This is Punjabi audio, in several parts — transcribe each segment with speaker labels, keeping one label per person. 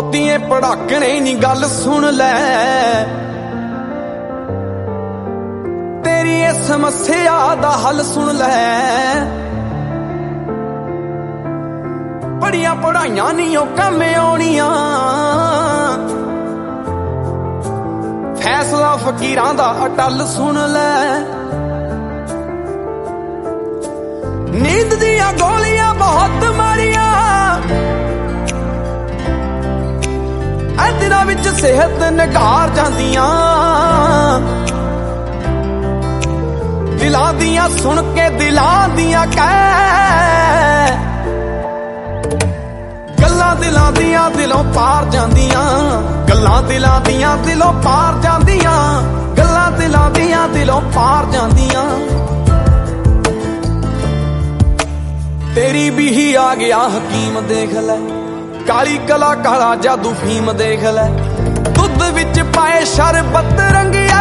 Speaker 1: ਬਹੁਤੀਏ ਪੜਾਕਣੇ ਨੀ ਗੱਲ ਸੁਣ ਲੈ, ਤੇਰੀ ਇਹ ਸਮੱਸਿਆ ਦਾ ਹੱਲ ਸੁਣ ਲੈ। ਬੜੀਆਂ ਪੜਾਈਆਂ ਨੀ ਉਹ ਕੰਮ ਆਉਣੀਆਂ, ਫੈਸਲਾ ਫਕੀਰਾਂ ਦਾ ਅਟੱਲ ਸੁਣ ਲੈ। ਨੀਂਦ ਦੀਆਂ ਗੋਲੀਆਂ ਬਹੁਤ ਮਾਰੀਆਂ, ਐ ਦਿਨਾਂ ਵਿੱਚ ਸਿਹਤ ਨਿਘਾਰ ਜਾਂਦੀਆਂ। ਦਿਲਾਂ ਦੀਆਂ ਸੁਣ ਕੇ ਦਿਲਾਂ ਦੀਆਂ ਕਹਿ, ਗੱਲਾਂ ਦਿਲਾਂ ਦੀਆਂ ਦਿਲੋਂ ਪਾਰ ਜਾਂਦੀਆਂ। ਗੱਲਾਂ ਦਿਲਾਂ ਦੀਆਂ ਦਿਲੋਂ ਪਾਰ ਜਾਂਦੀਆਂ, ਗੱਲਾਂ ਦਿਲਾਂ ਦੀਆਂ ਦਿਲੋਂ ਪਾਰ ਜਾਂਦੀਆਂ। ਤੇਰੀ ਵੀ ਹੀ ਆ ਗਿਆ ਹਕੀਮ ਦੇਖ ਲੈ, ਕਾਲੀ ਕਲਾ ਕਾਲਾ ਜਾਦੂ ਫੀਮ ਦੇਖ ਲੈ। ਦੁੱਧ ਵਿੱਚ ਪਾਏ ਸ਼ਰਬਤ ਰੰਗਿਆ,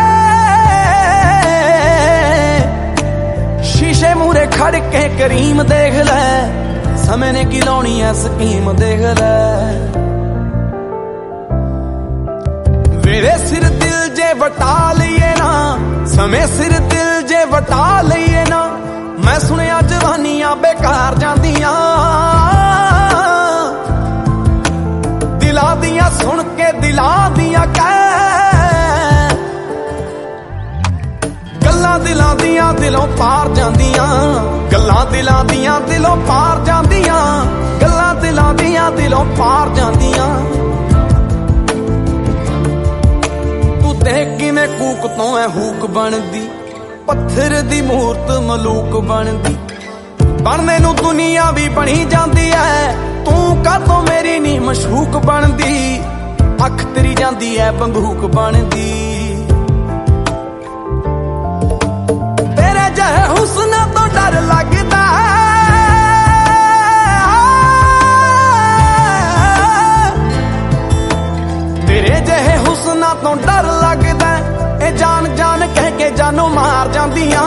Speaker 1: ਸ਼ੀਸ਼ੇ ਮੂਰੇ ਖੜ ਕੇ ਕਰੀਮ ਦੇਖ ਲੈ। ਸਮੇਂ ਨੇ ਕੀ ਲਾਉਣੀ ਐ ਸਕੀਮ ਦੇਖ ਲੈ। ਮੇਰੇ ਸਿਰ ਦਿਲ ਜੇ ਵਟਾ ਲਈਏ ਨਾ, ਸਮੇਂ ਸਿਰ ਦਿਲ ਜੇ ਵਟਾ ਲਈਏ ਨਾ। ਮੈਂ ਸੁਣਿਆ ਜਵਾਨੀਆਂ ਬੇਕਾਰ ਜਾਂਦੀਆਂ, ਦਿਲਾਂ ਦੀਆਂ ਸੁਣ ਕੇ ਦਿਲਾਂ ਦੀਆਂ ਕਹਿ, ਗੱਲਾਂ ਦਿਲਾਂ ਦੀਆਂ ਦਿਲੋਂ ਪਾਰ ਜਾਂਦੀਆਂ। ਗੱਲਾਂ ਦਿਲਾਂ ਦੀਆਂ ਦਿਲੋਂ ਪਾਰ ਜਾਂਦੀਆਂ, ਗੱਲਾਂ ਦਿਲਾਂ ਦੀਆਂ ਦਿਲੋਂ ਪਾਰ ਜਾਂਦੀਆਂ। ਤੂੰ ਦੇਖ ਕਿਵੇਂ ਕੂਕ ਤੋਂ ਐ ਹੂਕ ਬਣਦੀ, ਪੱਥਰ ਦੀ ਮੂਰਤ ਮਲੂਕ ਬਣਦੀ। ਬਣਨੇ ਨੂੰ ਦੁਨੀਆ ਵੀ ਬਣੀ ਜਾਂਦੀ ਐ, ਤੂੰ ਕਾਹਤੋਂ ਮੇਰੀ ਨੀ ਮਸ਼ੂਕ ਬਣਦੀ। ਅੱਖ ਤੇਰੀ ਜਾਂਦੀ ਐ ਬੰਦੂਕ ਬਣਦੀ। ਤੇਰੇ ਜਿਹੇ ਹੁਸਨਾਂ ਤੋਂ ਡਰ ਲੱਗਦਾ, ਤੇਰੇ ਜਿਹੇ ਹੁਸਨਾਂ ਤੋਂ ਡਰ ਲੱਗਦਾ। ਇਹ ਜਾਨ ਜਾਨ ਕਹਿ ਕੇ ਜਾਨੋਂ ਮਾਰ ਜਾਂਦੀਆਂ।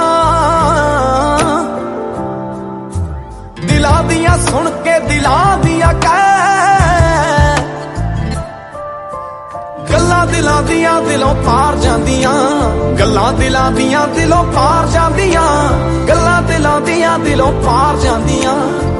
Speaker 1: ਦਿਲਾਂ ਦੀਆਂ ਸੁਣ ਕੇ ਦਿਲਾਂ ਦੀਆਂ ਕਹਿ, ਗੱਲਾਂ ਦਿਲਾਂ ਦੀਆਂ ਦਿਲੋਂ ਪਾਰ ਜਾਂਦੀਆਂ। ਗੱਲਾਂ ਦਿਲਾਂ ਦੀਆਂ ਦਿਲੋਂ ਪਾਰ ਜਾਂਦੀਆਂ, ਗੱਲਾਂ ਦਿਲਾਂ ਦੀਆਂ ਦਿਲੋਂ ਪਾਰ ਜਾਂਦੀਆਂ।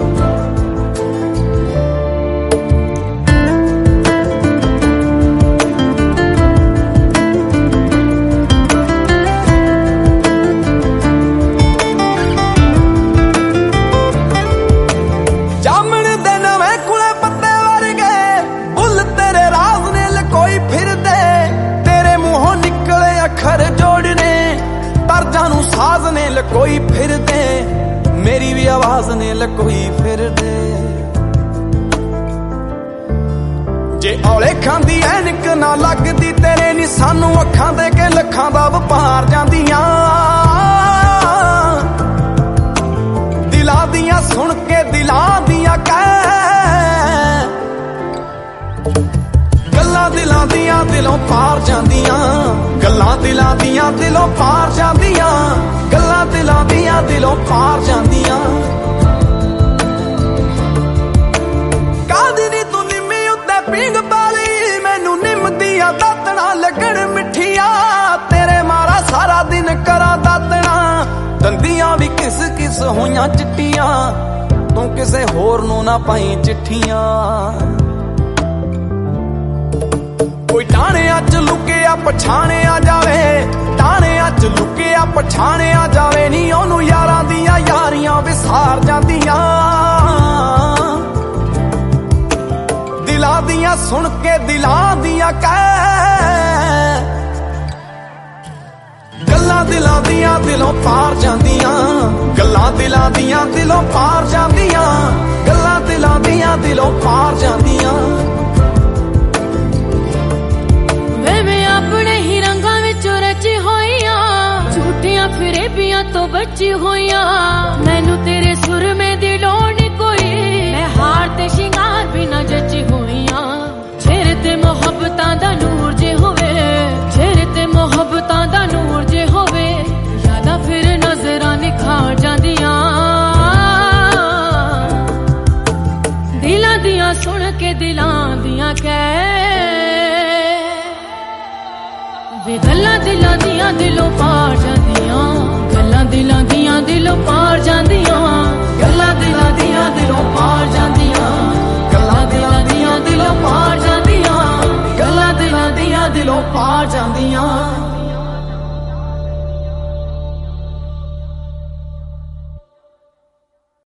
Speaker 1: ਅੱਖਰ ਜੋੜਨੇ ਤਰਜਾਂ ਨੂੰ ਸਾਜ਼ ਨੇ ਲਕੋਈ ਫਿਰਦੇ, ਮੇਰੀ ਵੀ ਆਵਾਜ਼ ਨੇ ਲਕੋਈ ਫਿਰਦੇ। ਜੇ ਔਲੇ ਖਾਂਦੀ ਐਨਕ ਨਾ ਲੱਗਦੀ ਤੇਰੇ ਨੀ ਸਾਨੂੰ ਅੱਖਾਂ ਦੇ ਕੇ ਲੱਖਾਂ ਦਾ ਵਪਾਰ ਜਾਂਦੀਆਂ। ਦਿਲਾਂ ਦੀਆਂ ਸੁਣ ਕੇ ਦਿਲਾਂ ਦੀਆਂ ਕਹਿ, ਗੱਲਾਂ ਦਿਲਾਂ ਦੀਆਂ ਦਿਲੋਂ ਪਾਰ ਜਾਂਦੀਆਂ। ਗੱਲਾਂ ਦਿਲਾਂ ਦੀਆਂ ਦਿਲੋਂ ਪਾਰ ਜਾਂਦੀਆਂ, ਗੱਲਾਂ ਦਿਲਾਂ ਦੀਆਂ ਦਿਲੋਂ ਪਾਰ ਜਾਂਦੀਆਂ। ਕਾਹਦੀ ਨੀ ਤੂੰ ਨਿੰਮੀ ਉੱਤੇ ਪੀਂਗ ਪਾਲੀ, ਮੈਨੂੰ ਨਿੰਮ ਦੀਆਂ ਦਾਤਣਾ ਲੱਗਣ ਮਿੱਠੀਆਂ। ਤੇਰੇ ਮਾਰਾ ਸਾਰਾ ਦਿਨ ਕਰਾਂ ਦਾਤਣਾ, ਦੰਦੀਆਂ ਵੀ ਕਿਸ ਕਿਸ ਹੋਈਆਂ ਚਿੱਟੀਆਂ। ਤੂੰ ਕਿਸੇ ਹੋਰ ਨੂੰ ਨਾ ਪਾਈ ਚਿੱਠੀਆਂ। ਕੋਈ ਟਾਣਿਆਂ ਚ ਲੁਕਿਆ ਪਛਾਣਿਆ ਜਾਵੇ, ਟਾਣਿਆਂ ਚ ਲੁਕਿਆ ਪਛਾਣਿਆ ਜਾਵੇ ਨੀ। ਉਹਨੂੰ ਯਾਰਾਂ ਦੀਆਂ ਯਾਰੀਆਂ ਵਿਸਾਰ ਜਾਂਦੀਆਂ। ਦਿਲਾਂ ਦੀਆਂ ਸੁਣ ਕੇ ਦਿਲਾਂ ਦੀਆਂ ਕਹਿ, ਗੱਲਾਂ ਦਿਲਾਂ ਦੀਆਂ ਦਿਲੋਂ ਪਾਰ ਜਾਂਦੀਆਂ। ਗੱਲਾਂ ਦਿਲਾਂ ਦੀਆਂ ਦਿਲੋਂ ਪਾਰ ਜਾਂਦੀਆਂ, ਗੱਲਾਂ ਦਿਲਾਂ ਦੀਆਂ ਦਿਲੋਂ ਪਾਰ ਜਾਂਦੀਆਂ।
Speaker 2: ਆਪਣੇ ਹੀ ਰੰਗਾਂ ਵਿੱਚੋਂ ਰਚੀ ਹੋਈਆਂ, ਝੂਠੀਆਂ ਫਿਰੇਬੀਆਂ ਤੋਂ ਬਚੀ ਹੋਈਆਂ। ਮੈਨੂੰ ਤੇਰੇ ਸੁਰਮੇ ਦੀ ਲੋੜ ਨੀ ਕੋਈ, ਮੈਂ ਹਾਰ ਤੇ ਸ਼ਿੰਗਾਰ ਵੀ ਨਾ ਜੱਚੀ ਹੋਈਆਂ। ਚਿਹਰੇ ਤੇ ਮੁਹੱਬਤਾਂ ਦਾ ਨੂਰ ਜੇ ਹੋਵੇ, ਚਿਹਰੇ ਤੇ ਮੁਹੱਬਤਾਂ ਦਾ ਨੂਰ ਜੇ ਹੋਵੇ। ਯਾਦਾਂ ਫਿਰ ਨਜ਼ਰਾਂ ਨਿਖਾਰ ਜਾਂਦੀਆਂ, ਦਿਲਾਂ ਦੀਆਂ ਗੱਲਾਂ ਸੁਣ ਕੇ ਦਿਲਾਂ ਦੀਆਂ ਕਹਿ ਵੇ ਗੱਲਾਂ ਦਿਲਾਂ ਦੀਆਂ ਦਿਲੋਂ ਪਾਰ ਜਾਂਦੀਆਂ, ਗੱਲਾਂ ਦਿਲਾਂ ਦੀਆਂ ਦਿਲੋਂ ਪਾਰ ਜਾਂਦੀਆਂ।